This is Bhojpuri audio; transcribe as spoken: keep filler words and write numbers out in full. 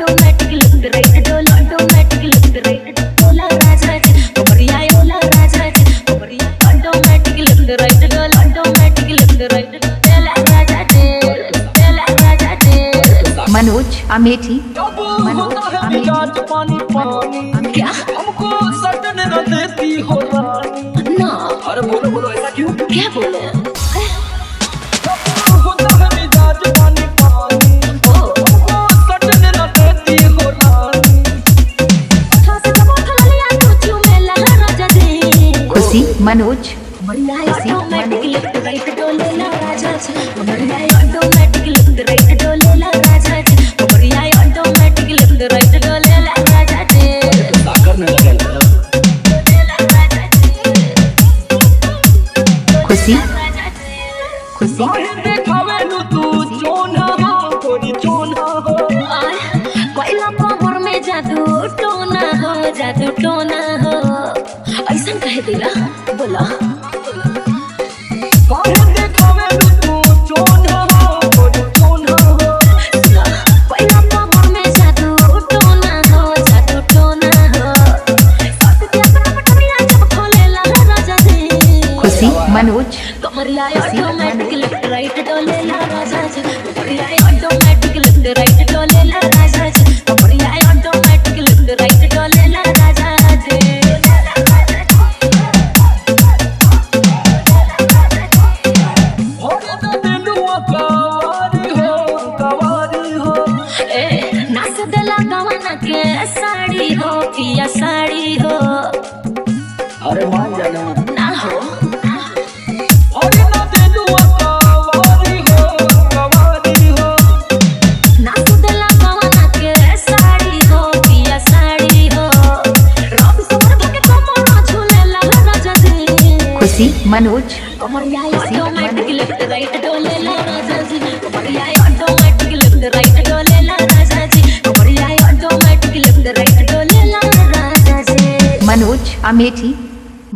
ऑटोमेटिक लेफ्ट राइट डोल ऑटोमेटिक लेफ्ट राइट डोला राजा जी कमरिया डोला राजा जी कमरिया ऑटोमेटिक लेफ्ट राइट डोल ऑटोमेटिक लेफ्ट राइट डोला राजा जी डोला राजा जी। मनोज अमेठी मनोज अमेठी पानी पानी क्या हमको सटन न देती हो रानी ना अरे बोलो बोलो ऐसा क्यों क्या बोले होता है मिजाज पानी पानी हमको सटन न देती हो रानी खुशी मनोज कमरिया ऑटोमेटिक लेफ्ट राइट डोले ला राजा जी कमरिया ऑटोमेटिक लेफ्ट राइट डोले ला राजा जी कमरिया ऑटोमेटिक लेफ्ट राइट डोले ला राजा जी करने लगे खुशी खुशी देखावे नु तू चोना हो कोरी चोना हो कोयला कमर में जादू टोना हो जादू टोना हो ऐसा कह दिला बोला काहे देखावे नु तू चोना हो कोरी चोना हो कोयला कमर में जादू टोना हो जादू टोना हो साथ के अपना पटरिया जब खोले ला राजा जी खुशी मनोज कमरिया ऑटोमेटिक लेफ्ट राइट डोले ला राजा जी कमरिया ऑटोमेटिक लेफ्ट राइट डोले ला राजा जी कमरिया ऑटोमेटिक लेफ्ट राइट डोले ला राजा जी। होरे न दिलुआ कवारी हो कवारी हो ए नाच देला गवाना के साड़ी हो पिया साड़ी हो अरे मान जाना ना हो होरे न दिलुआ कवारी हो कवारी हो नाच देला गवाना के साड़ी हो पिया साड़ी हो रब समर के कमर झूले ला राजा जी खुशी मनोज कमरिया ऑटोमेटिक लेफ्ट राइट डोले ला राजा जी कमरिया ऑटोमेटिक लेफ्ट राइट डोले ला राजा जी कमरिया ऑटोमेटिक लेफ्ट राइट डोले ला राजा जी। मनोज अमेठी